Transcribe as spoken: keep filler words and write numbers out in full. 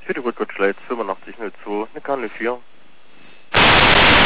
Für die Rückwärtsschleiz fünfundachtzig null zwei, eine Kanne vier.